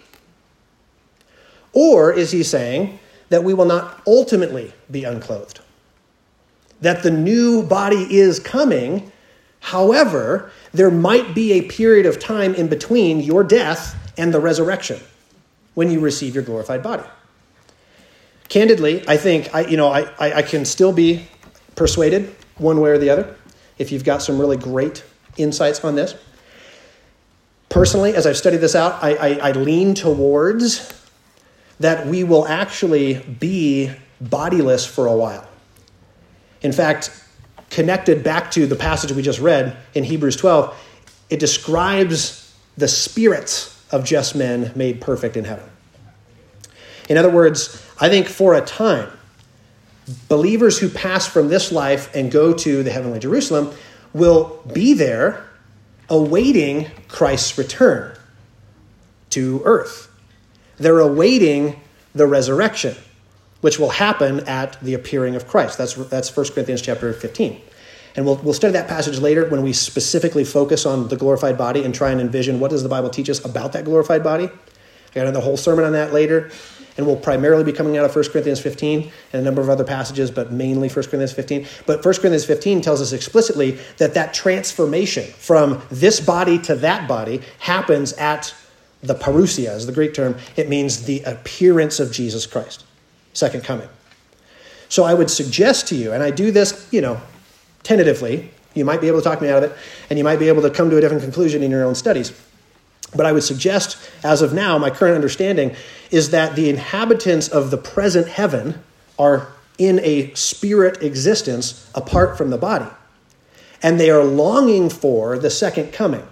S1: Or is he saying that we will not ultimately be unclothed? That the new body is coming, however, there might be a period of time in between your death and the resurrection when you receive your glorified body. Candidly, I think I, you know, I, I, I can still be persuaded one way or the other if you've got some really great insights on this. Personally, as I've studied this out, I, I, I lean towards that we will actually be bodiless for a while. In fact, connected back to the passage we just read in Hebrews twelve, it describes the spirits of just men made perfect in heaven. In other words, I think for a time, believers who pass from this life and go to the heavenly Jerusalem will be there awaiting Christ's return to earth. They're awaiting the resurrection, which will happen at the appearing of Christ. That's that's First Corinthians chapter fifteen. And we'll, we'll study that passage later when we specifically focus on the glorified body and try and envision what does the Bible teach us about that glorified body. I got another whole sermon on that later. And we'll primarily be coming out of First Corinthians fifteen and a number of other passages, but mainly First Corinthians fifteen. But First Corinthians fifteen tells us explicitly that that transformation from this body to that body happens at the parousia, is the Greek term. It means the appearance of Jesus Christ, second coming. So I would suggest to you, and I do this, you know, tentatively. You might be able to talk me out of it, and you might be able to come to a different conclusion in your own studies. But I would suggest, as of now, my current understanding is that the inhabitants of the present heaven are in a spirit existence apart from the body. And they are longing for the second coming.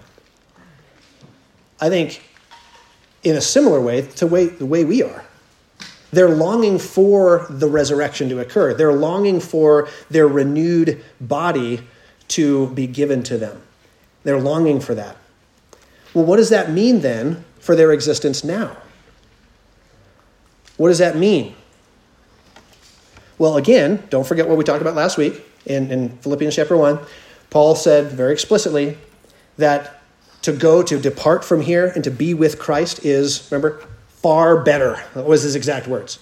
S1: I think in a similar way to way, the way we are. They're longing for the resurrection to occur. They're longing for their renewed body to be given to them. They're longing for that. Well, what does that mean then for their existence now? What does that mean? Well, again, don't forget what we talked about last week in, in Philippians chapter one. Paul said very explicitly that to go, to depart from here and to be with Christ is, remember, far better. That was his exact words.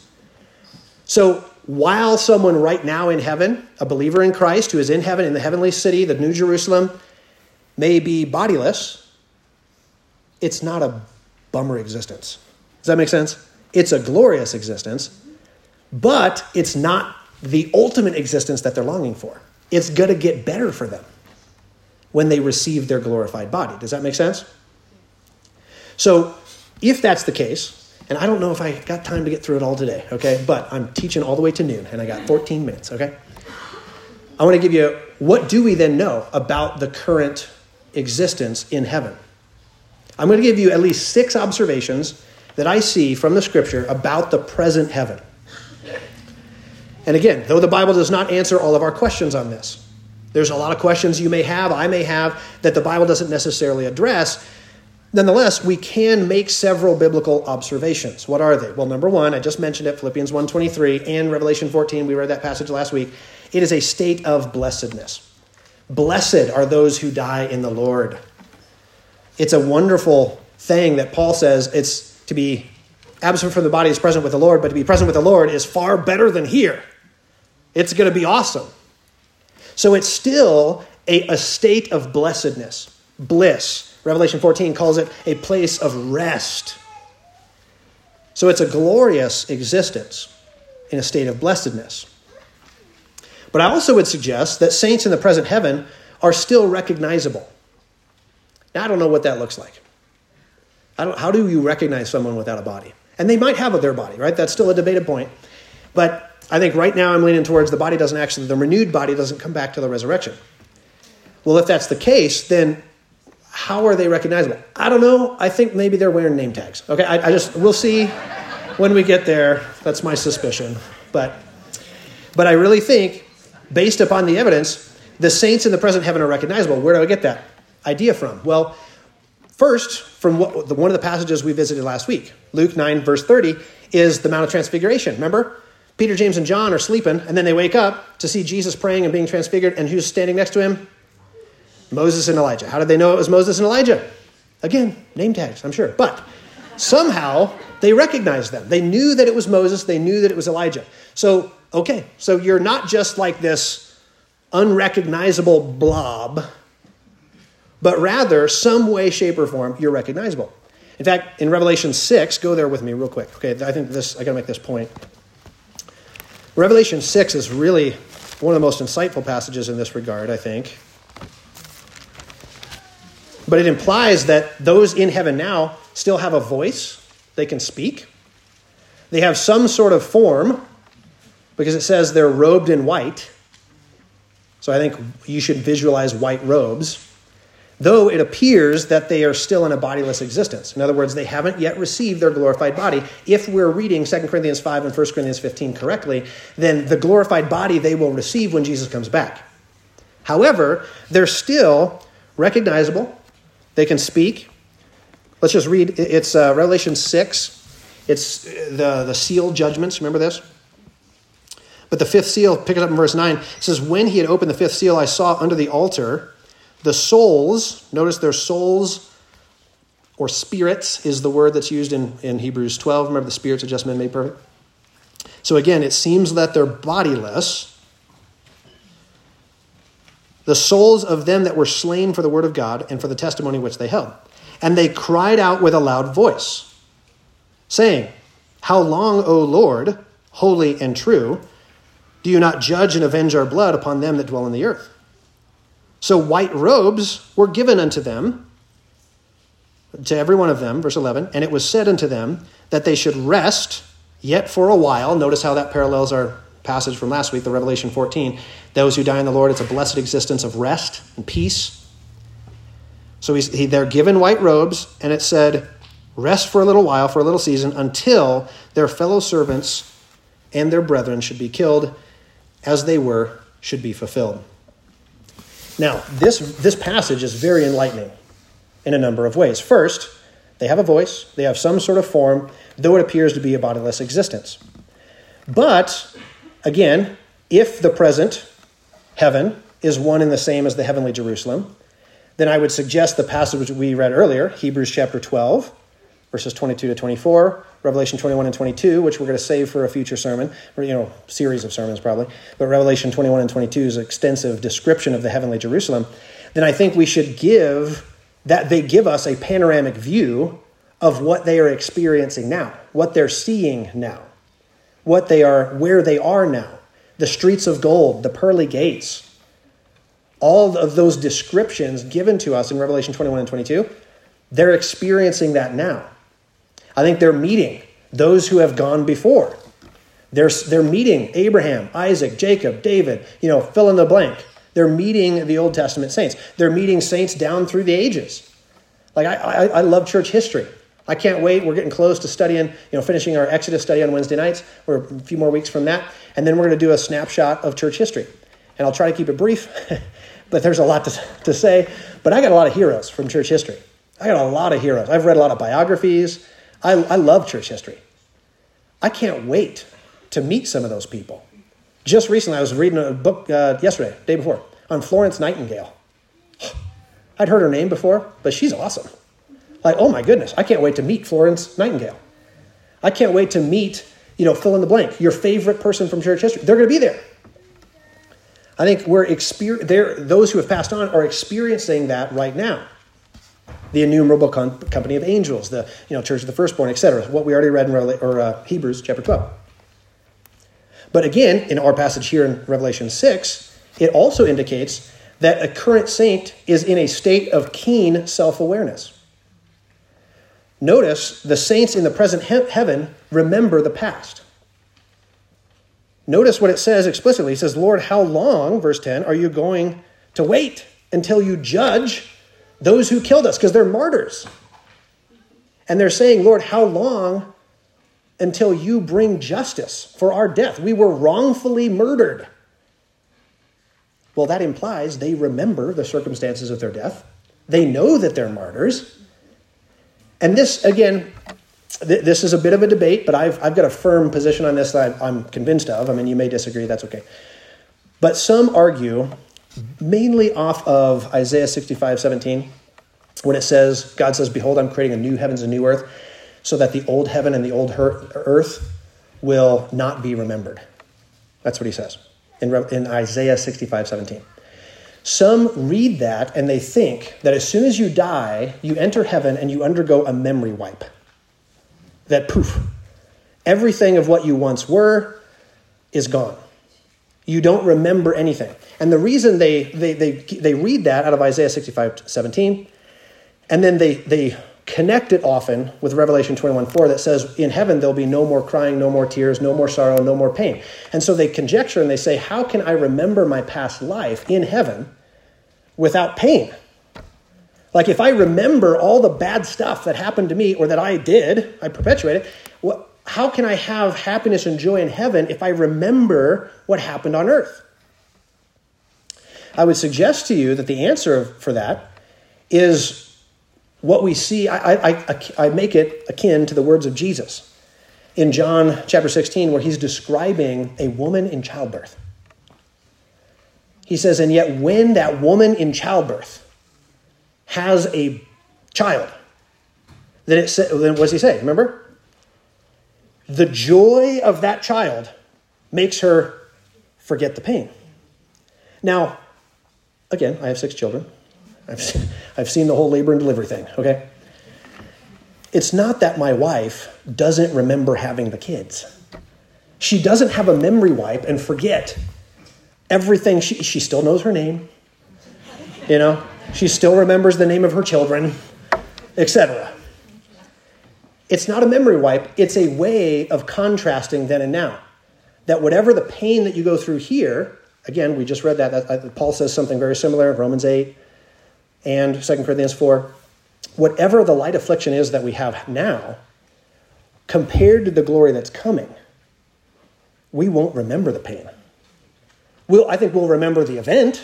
S1: So while someone right now in heaven, a believer in Christ who is in heaven, in the heavenly city, the New Jerusalem, may be bodiless, it's not a bummer existence. Does that make sense? It's a glorious existence, but it's not the ultimate existence that they're longing for. It's going to get better for them when they receive their glorified body. Does that make sense? So if that's the case, and I don't know if I got time to get through it all today, okay? But I'm teaching all the way to noon, and I got fourteen minutes, okay? I want to give you, what do we then know about the current existence in heaven? I'm going to give you at least six observations that I see from the Scripture about the present heaven. And again, though the Bible does not answer all of our questions on this, there's a lot of questions you may have, I may have, that the Bible doesn't necessarily address. Nonetheless, we can make several biblical observations. What are they? Well, number one, I just mentioned it, Philippians one twenty-three and Revelation fourteen. We read that passage last week. It is a state of blessedness. Blessed are those who die in the Lord. It's a wonderful thing that Paul says it's to be absent from the body is present with the Lord, but to be present with the Lord is far better than here. It's going to be awesome. So it's still a, a state of blessedness, bliss. Revelation fourteen calls it a place of rest. So it's a glorious existence in a state of blessedness. But I also would suggest that saints in the present heaven are still recognizable. Now, I don't know what that looks like. I don't, how do you recognize someone without a body? And they might have their body, right? That's still a debated point. But I think right now I'm leaning towards the body doesn't actually, the renewed body doesn't come back to the resurrection. Well, if that's the case, then how are they recognizable? I don't know. I think maybe they're wearing name tags. Okay, I, I just, we'll see when we get there. That's my suspicion. But, but I really think, based upon the evidence, the saints in the present heaven are recognizable. Where do I get that idea from? Well, first, from what, the, one of the passages we visited last week, Luke nine, verse thirty, is the Mount of Transfiguration. Remember? Peter, James, and John are sleeping, and then they wake up to see Jesus praying and being transfigured, and who's standing next to him? Moses and Elijah. How did they know it was Moses and Elijah? Again, name tags, I'm sure. But somehow they recognized them. They knew that it was Moses. They knew that it was Elijah. So, okay, so you're not just like this unrecognizable blob, but rather some way, shape, or form, you're recognizable. In fact, in Revelation six, go there with me real quick. Okay, I think this, I got to make this point. Revelation six is really one of the most insightful passages in this regard, I think. But it implies that those in heaven now still have a voice. They can speak. They have some sort of form, because it says they're robed in white. So I think you should visualize white robes. Though it appears that they are still in a bodiless existence. In other words, they haven't yet received their glorified body. If we're reading Second Corinthians five and First Corinthians fifteen correctly, then the glorified body they will receive when Jesus comes back. However, they're still recognizable. They can speak. Let's just read. It's uh, Revelation six. It's the, the seal judgments. Remember this? But the fifth seal, pick it up in verse nine. It says, when he had opened the fifth seal, I saw under the altar the souls. Notice their souls or spirits is the word that's used in, in Hebrews twelve. Remember, the spirits are just men made perfect. So again, it seems that they're bodiless. The souls of them that were slain for the word of God and for the testimony which they held. And they cried out with a loud voice, saying, how long, O Lord, holy and true, do you not judge and avenge our blood upon them that dwell in the earth? So white robes were given unto them, to every one of them, verse eleven, and it was said unto them that they should rest yet for a while. Notice how that parallels our passage from last week, the Revelation fourteen. Those who die in the Lord, it's a blessed existence of rest and peace. So he's, he, they're given white robes, and it said, rest for a little while, for a little season, until their fellow servants and their brethren should be killed, as they were, should be fulfilled. Now, this, this passage is very enlightening in a number of ways. First, they have a voice, they have some sort of form, though it appears to be a bodiless existence. But, again, if the present heaven is one and the same as the heavenly Jerusalem, then I would suggest the passage we read earlier, Hebrews chapter twelve, verses twenty-two to twenty-four, Revelation twenty-one and twenty-two, which we're going to save for a future sermon, or, you know, series of sermons probably. But Revelation twenty-one and twenty-two is an extensive description of the heavenly Jerusalem. Then I think we should give, that they give us a panoramic view of what they are experiencing now, what they're seeing now, what they are, where they are now. The streets of gold, the pearly gates, all of those descriptions given to us in Revelation twenty-one and twenty-two, they're experiencing that now. I think they're meeting those who have gone before. They're, they're meeting Abraham, Isaac, Jacob, David, you know, fill in the blank. They're meeting the Old Testament saints. They're meeting saints down through the ages. Like, I, I, I love church history. I can't wait. We're getting close to studying, you know, finishing our Exodus study on Wednesday nights. We're a few more weeks from that. And then we're going to do a snapshot of church history. And I'll try to keep it brief, but there's a lot to, to say. But I got a lot of heroes from church history. I got a lot of heroes. I've read a lot of biographies. I, I love church history. I can't wait to meet some of those people. Just recently, I was reading a book uh, yesterday, day before, on Florence Nightingale. I'd heard her name before, but she's awesome. Like, oh my goodness, I can't wait to meet Florence Nightingale. I can't wait to meet, you know, fill in the blank, your favorite person from church history. They're going to be there. I think we're exper- those who have passed on are experiencing that right now. The innumerable com- company of angels, the you know Church of the Firstborn, et cetera. What we already read in Revela- or, uh, Hebrews chapter twelve. But again, in our passage here in Revelation six, it also indicates that a current saint is in a state of keen self-awareness. Notice the saints in the present he- heaven remember the past. Notice what it says explicitly. It says, Lord, how long, verse ten, are you going to wait until you judge those who killed us? Because they're martyrs. And they're saying, Lord, how long until you bring justice for our death? We were wrongfully murdered. Well, that implies they remember the circumstances of their death. They know that they're martyrs. And this, again, th- this is a bit of a debate, but I've, I've got a firm position on this that I'm convinced of. I mean, you may disagree, that's okay. But some argue, mainly off of Isaiah sixty-five seventeen, when it says, God says, behold, I'm creating a new heavens and new earth, so that the old heaven and the old her- earth will not be remembered. That's what he says in, Re- in Isaiah sixty-five seventeen. Some read that and they think that as soon as you die, you enter heaven and you undergo a memory wipe. That poof, everything of what you once were is gone. You don't remember anything. And the reason they, they, they, they read that out of Isaiah sixty-five seventeen And then they, they connect it often with Revelation twenty-one four that says, in heaven there'll be no more crying, no more tears, no more sorrow, no more pain. And so they conjecture and they say, how can I remember my past life in heaven without pain? Like if I remember all the bad stuff that happened to me or that I did, I perpetuated, what, how can I have happiness and joy in heaven if I remember what happened on earth? I would suggest to you that the answer for that is what we see. I, I, I make it akin to the words of Jesus in John chapter sixteen, where he's describing a woman in childbirth. He says, and yet when that woman in childbirth has a child, then it sa- then what does he say? Remember? The joy of that child makes her forget the pain. Now, again, I have six children. I've seen, I've seen the whole labor and delivery thing, okay? It's not that my wife doesn't remember having the kids. She doesn't have a memory wipe and forget everything. She, she still knows her name, you know? She still remembers the name of her children, et cetera. It's not a memory wipe. It's a way of contrasting then and now. That whatever the pain that you go through here, again, we just read that. that Paul says something very similar in Romans eight and Second Corinthians four. Whatever the light affliction is that we have now, compared to the glory that's coming, we won't remember the pain. We'll, I think we'll remember the event,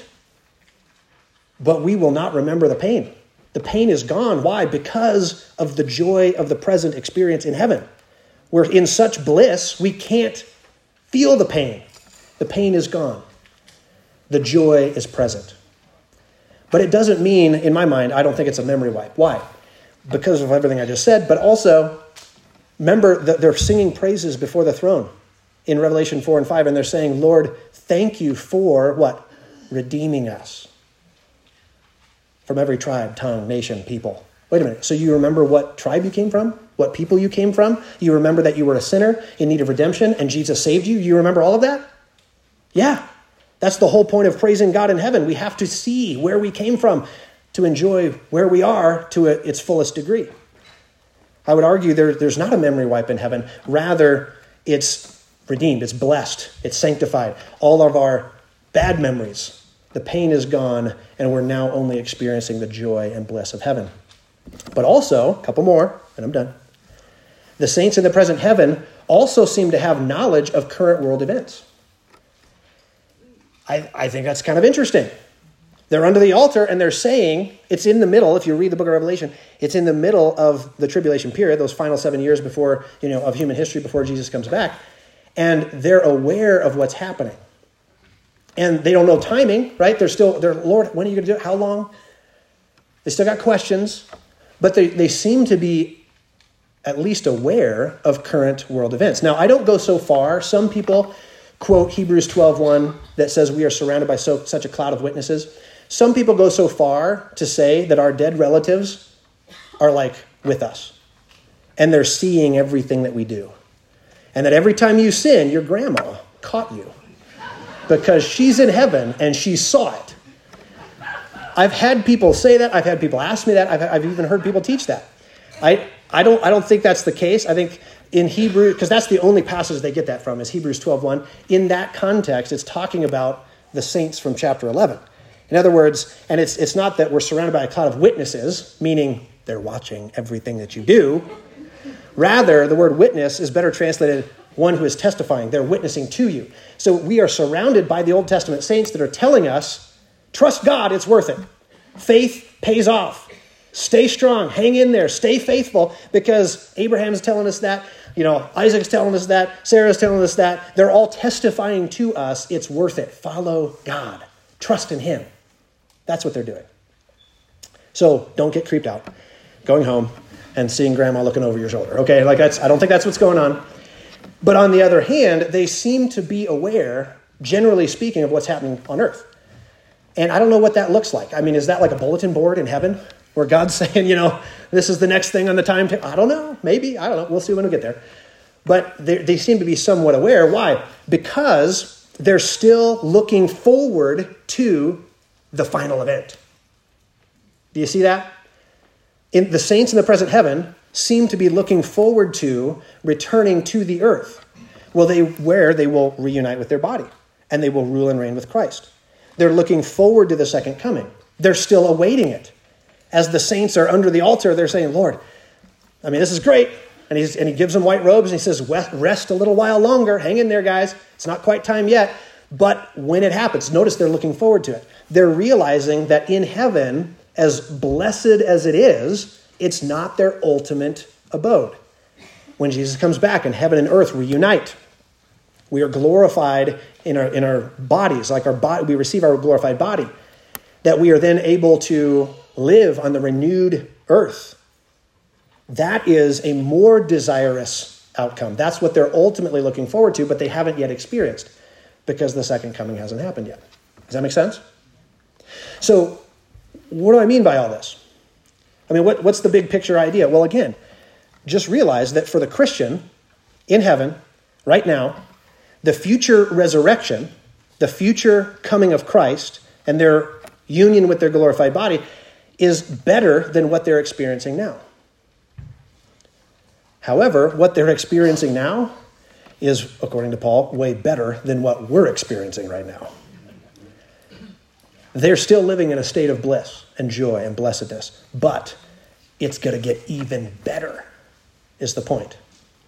S1: but we will not remember the pain. The pain is gone. Why? Because of the joy of the present experience in heaven. We're in such bliss, we can't feel the pain. The pain is gone. The joy is present. But it doesn't mean, in my mind, I don't think it's a memory wipe. Why? Because of everything I just said, but also, remember that they're singing praises before the throne in Revelation four and five, and they're saying, Lord, thank you for what? Redeeming us from every tribe, tongue, nation, people. Wait a minute. So you remember what tribe you came from? What people you came from? You remember that you were a sinner in need of redemption and Jesus saved you? You remember all of that? Yeah. That's the whole point of praising God in heaven. We have to see where we came from to enjoy where we are to a, its fullest degree. I would argue there, there's not a memory wipe in heaven. Rather, it's redeemed, it's blessed, it's sanctified. All of our bad memories, the pain is gone, and we're now only experiencing the joy and bliss of heaven. But also, a couple more, and I'm done. The saints in the present heaven also seem to have knowledge of current world events. I, I think that's kind of interesting. They're under the altar and they're saying, it's in the middle, if you read the book of Revelation, it's in the middle of the tribulation period, those final seven years before, you know, of human history before Jesus comes back. And they're aware of what's happening. And they don't know timing, right? They're still, they're, Lord, when are you going to do it? How long? They still got questions, but they, they seem to be at least aware of current world events. Now, I don't go so far. Some people quote Hebrews twelve one that says we are surrounded by so, such a cloud of witnesses. Some people go so far to say that our dead relatives are like with us. And they're seeing everything that we do. And that every time you sin, your grandma caught you. Because she's in heaven and she saw it. I've had people say that. I've had people ask me that. I've, I've even heard people teach that. I, I don't I don't think that's the case. I think in Hebrew, because that's the only passage they get that from, is Hebrews twelve one. In that context, it's talking about the saints from chapter eleven. In other words, and it's it's not that we're surrounded by a cloud of witnesses, meaning they're watching everything that you do. Rather, the word witness is better translated one who is testifying. They're witnessing to you. So we are surrounded by the Old Testament saints that are telling us, trust God, it's worth it. Faith pays off. Stay strong, hang in there, stay faithful, because Abraham's telling us that, you know, Isaac's telling us that, Sarah's telling us that. They're all testifying to us, it's worth it. Follow God. Trust in him. That's what they're doing. So don't get creeped out going home and seeing grandma looking over your shoulder. Okay, like that's, I don't think that's what's going on. But on the other hand, they seem to be aware, generally speaking, of what's happening on earth. And I don't know what that looks like. I mean, is that like a bulletin board in heaven where God's saying, you know, this is the next thing on the timetable? I don't know. Maybe. I don't know. We'll see when we get there. But they, they seem to be somewhat aware. Why? Because they're still looking forward to the final event. Do you see that? in the saints in the present heaven seem to be looking forward to returning to the earth. Well, they where they will reunite with their body and they will rule and reign with Christ. They're looking forward to the second coming. They're still awaiting it. As the saints are under the altar, they're saying, Lord, I mean, this is great. And, he's, and he gives them white robes and he says, rest a little while longer. Hang in there, guys. It's not quite time yet. But when it happens, notice they're looking forward to it. They're realizing that in heaven, as blessed as it is, it's not their ultimate abode. When Jesus comes back and heaven and earth reunite, we are glorified in our in our bodies, like our body, we receive our glorified body, that we are then able to live on the renewed earth. That is a more desirous outcome. That's what they're ultimately looking forward to, but they haven't yet experienced because the second coming hasn't happened yet. Does that make sense? So what do I mean by all this? I mean, what, what's the big picture idea? Well, again, just realize that for the Christian in heaven, right now, the future resurrection, the future coming of Christ, and their union with their glorified body is better than what they're experiencing now. However, what they're experiencing now is, according to Paul, way better than what we're experiencing right now. They're still living in a state of bliss and joy and blessedness, but it's going to get even better, is the point.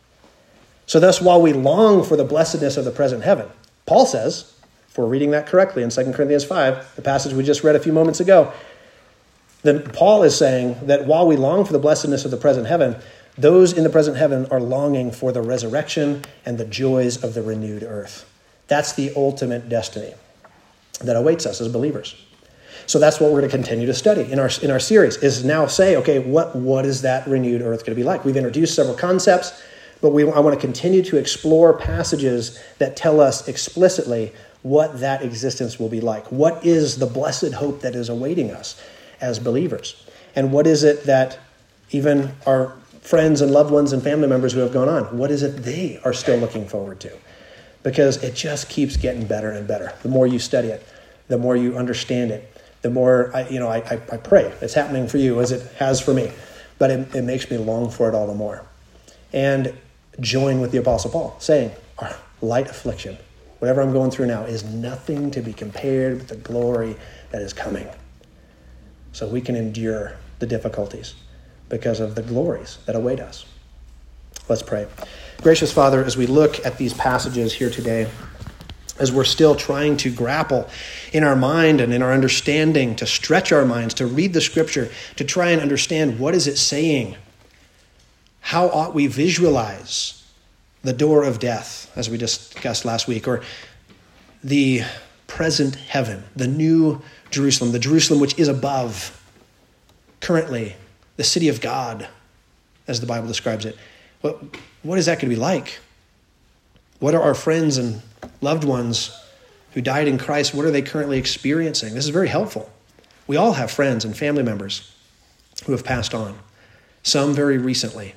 S1: So thus, while we long for the blessedness of the present heaven, Paul says, if we're reading that correctly in Second Corinthians five, the passage we just read a few moments ago, then Paul is saying that while we long for the blessedness of the present heaven, those in the present heaven are longing for the resurrection and the joys of the renewed earth. That's the ultimate destiny that awaits us as believers. So that's what we're going to continue to study in our in our series, is now say, okay, what, what is that renewed earth going to be like? We've introduced several concepts, but we I want to continue to explore passages that tell us explicitly what that existence will be like. What is the blessed hope that is awaiting us as believers? And what is it that even our friends and loved ones and family members who have gone on, what is it they are still looking forward to? Because it just keeps getting better and better. The more you study it, the more you understand it, the more, I, you know, I, I, I pray it's happening for you as it has for me. But it, it makes me long for it all the more. And join with the Apostle Paul, saying, our light affliction, whatever I'm going through now, is nothing to be compared with the glory that is coming. So we can endure the difficulties because of the glories that await us. Let's pray. Gracious Father, as we look at these passages here today, as we're still trying to grapple in our mind and in our understanding, to stretch our minds, to read the Scripture, to try and understand what is it saying, how ought we visualize the door of death, as we discussed last week, or the present heaven, the new Jerusalem, the Jerusalem which is above, currently the city of God, as the Bible describes it. What, what is that going to be like? What are our friends and loved ones who died in Christ, what are they currently experiencing? This is very helpful. We all have friends and family members who have passed on, some very recently.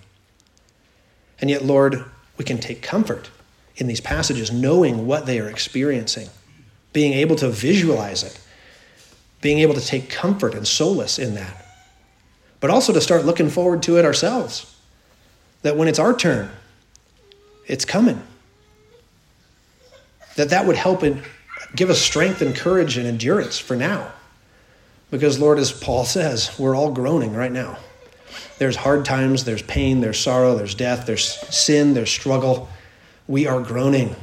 S1: And yet, Lord, we can take comfort in these passages, knowing what they are experiencing, being able to visualize it, being able to take comfort and solace in that, but also to start looking forward to it ourselves, that when it's our turn, it's coming. That that would help and give us strength and courage and endurance for now. Because, Lord, as Paul says, we're all groaning right now. There's hard times, there's pain, there's sorrow, there's death, there's sin, there's struggle. We are groaning.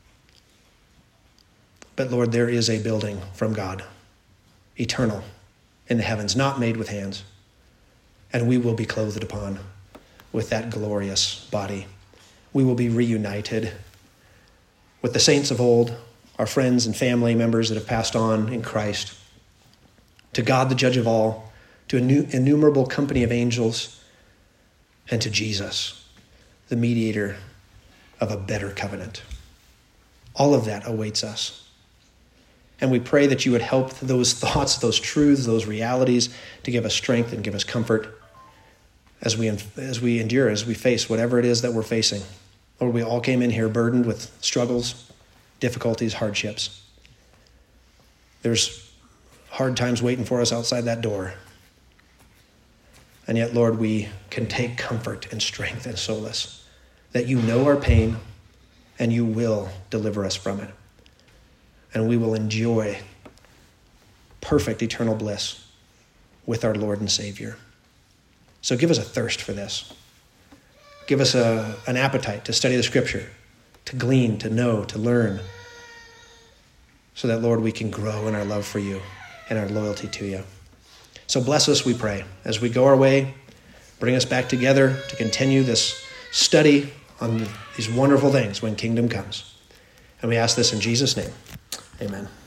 S1: But, Lord, there is a building from God, eternal, in the heavens, not made with hands. And we will be clothed upon with that glorious body. We will be reunited with the saints of old, our friends and family members that have passed on in Christ, to God the judge of all, to an innumerable company of angels, and to Jesus, the mediator of a better covenant. All of that awaits us. And we pray that you would help those thoughts, those truths, those realities to give us strength and give us comfort as we as we endure, as we face whatever it is that we're facing. Lord, we all came in here burdened with struggles, difficulties, hardships. There's hard times waiting for us outside that door. And yet, Lord, we can take comfort and strength and solace that you know our pain and you will deliver us from it. And we will enjoy perfect eternal bliss with our Lord and Savior. So give us a thirst for this. Give us a, an appetite to study the Scripture, to glean, to know, to learn, so that, Lord, we can grow in our love for you and our loyalty to you. So bless us, we pray, as we go our way. Bring us back together to continue this study on these wonderful things when kingdom comes. And we ask this in Jesus' name. Amen.